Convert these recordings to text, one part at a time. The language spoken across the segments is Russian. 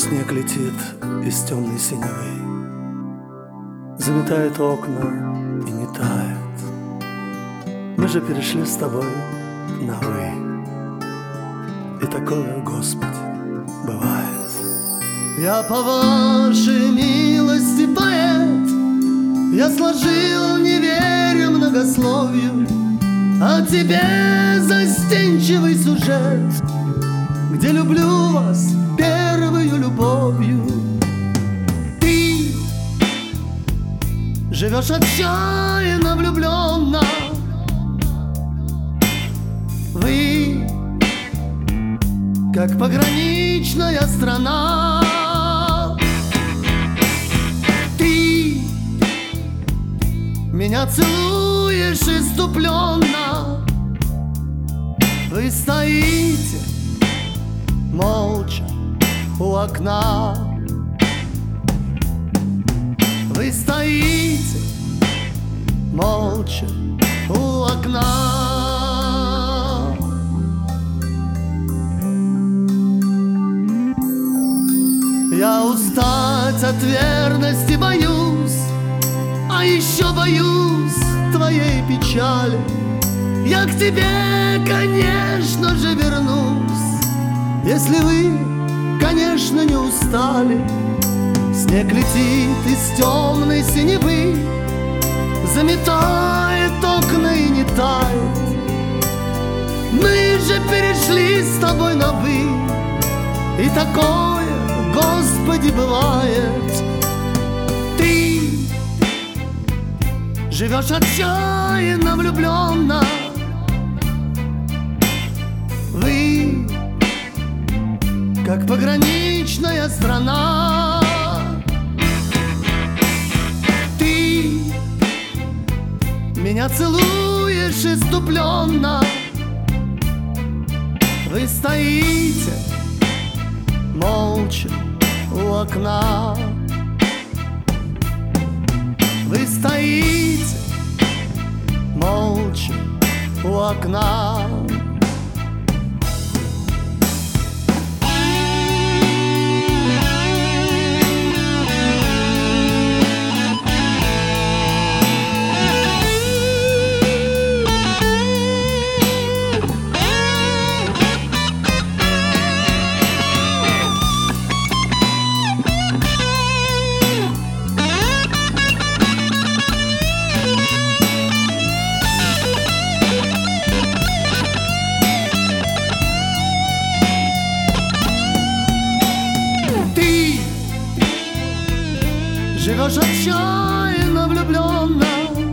снег летит из темной синевы, заметает окна и не тает. Мы же перешли с тобой на «вы», и такое, Господи, бывает. Я по вашей милости поэт, я сложил, не веря многословию, о тебе застенчивый сюжет, где люблю вас первою любовью. Ты живешь отчаянно влюбленно, вы как пограничная страна. Ты меня целуешь иступленно, вы стоите молча у окна. Вы стоите молча у окна. Я устать от верности боюсь, а еще боюсь твоей печали. Я к тебе, конечно же, вернусь, если вы, конечно, не устали. Снег летит из темной синевы, заметает окна и не тает. Мы же перешли с тобой на «вы», и такое, Господи, бывает. Ты живешь отчаянно влюбленно, вы как пограничная страна. Ты меня целуешь иступленно, вы стоите молча у окна. Вы стоите молча у окна. Живешь отчаянно влюбленно,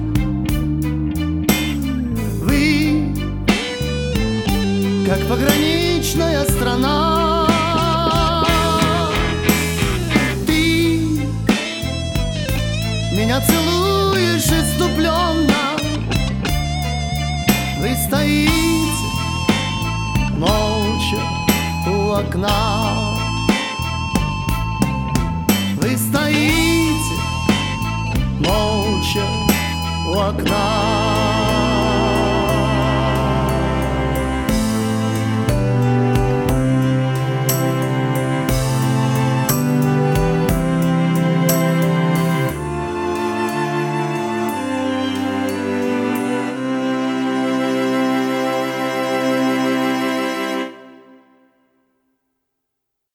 вы как пограничная страна. Ты меня целуешь иступленно, вы стоите молча у окна. Вы стоите молча у окна.